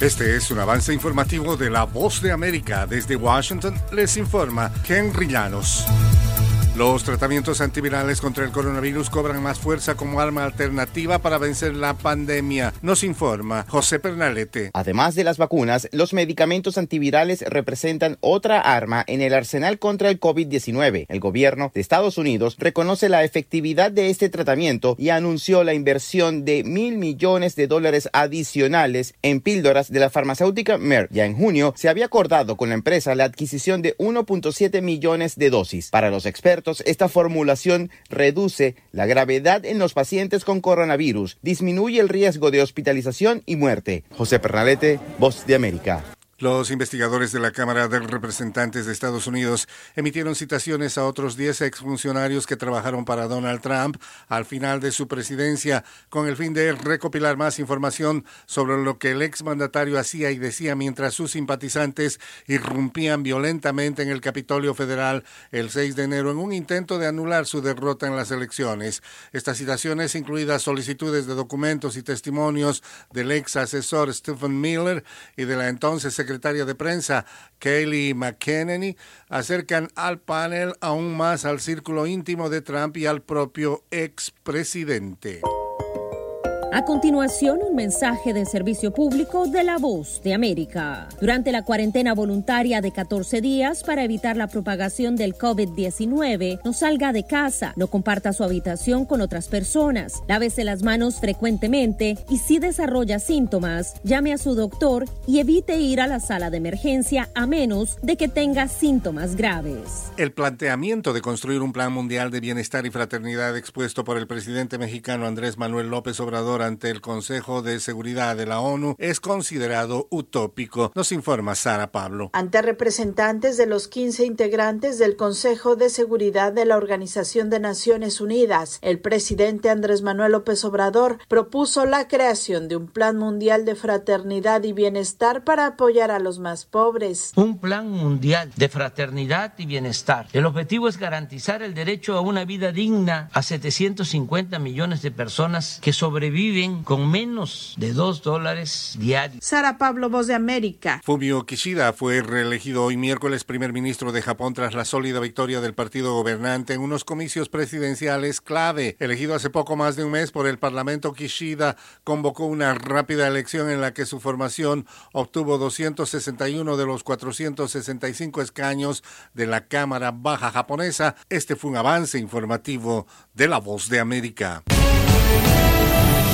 Este es un avance informativo de La Voz de América. Desde Washington les informa Henry Llanos. Los tratamientos antivirales contra el coronavirus cobran más fuerza como arma alternativa para vencer la pandemia, nos informa José Pernalete. Además de las vacunas, los medicamentos antivirales representan otra arma en el arsenal contra el COVID-19. El gobierno de Estados Unidos reconoce la efectividad de este tratamiento y anunció la inversión de $1,000 millones adicionales en píldoras de la farmacéutica Merck. Ya en junio se había acordado con la empresa la adquisición de 1.7 millones de dosis. Para los expertos, esta formulación reduce la gravedad en los pacientes con coronavirus, disminuye el riesgo de hospitalización y muerte. José Pernalete, Voz de América. Los investigadores de la Cámara de Representantes de Estados Unidos emitieron citaciones a otros 10 exfuncionarios que trabajaron para Donald Trump al final de su presidencia, con el fin de recopilar más información sobre lo que el exmandatario hacía y decía mientras sus simpatizantes irrumpían violentamente en el Capitolio Federal el 6 de enero en un intento de anular su derrota en las elecciones. Estas citaciones, incluidas solicitudes de documentos y testimonios del ex asesor Stephen Miller y de la entonces secretaria de prensa Kayleigh McEnany, acercan al panel aún más al círculo íntimo de Trump y al propio expresidente. A continuación, un mensaje de servicio público de La Voz de América. Durante la cuarentena voluntaria de 14 días para evitar la propagación del COVID-19, no salga de casa, no comparta su habitación con otras personas, lávese las manos frecuentemente y si desarrolla síntomas, llame a su doctor y evite ir a la sala de emergencia a menos de que tenga síntomas graves. El planteamiento de construir un plan mundial de bienestar y fraternidad expuesto por el presidente mexicano Andrés Manuel López Obrador ante el Consejo de Seguridad de la ONU es considerado utópico, nos informa Sara Pablo. Ante representantes de los 15 integrantes del Consejo de Seguridad de la Organización de Naciones Unidas, el presidente Andrés Manuel López Obrador propuso la creación de un plan mundial de fraternidad y bienestar para apoyar a los más pobres. Un plan mundial de fraternidad y bienestar. El objetivo es garantizar el derecho a una vida digna a 750 millones de personas que sobreviven con menos de $2 diarios. Sara Pablo, Voz de América. Fumio Kishida fue reelegido hoy miércoles primer ministro de Japón tras la sólida victoria del partido gobernante en unos comicios presidenciales clave. Elegido hace poco más de un mes por el Parlamento, Kishida convocó una rápida elección en la que su formación obtuvo 261 de los 465 escaños de la Cámara Baja japonesa. Este fue un avance informativo de La Voz de América.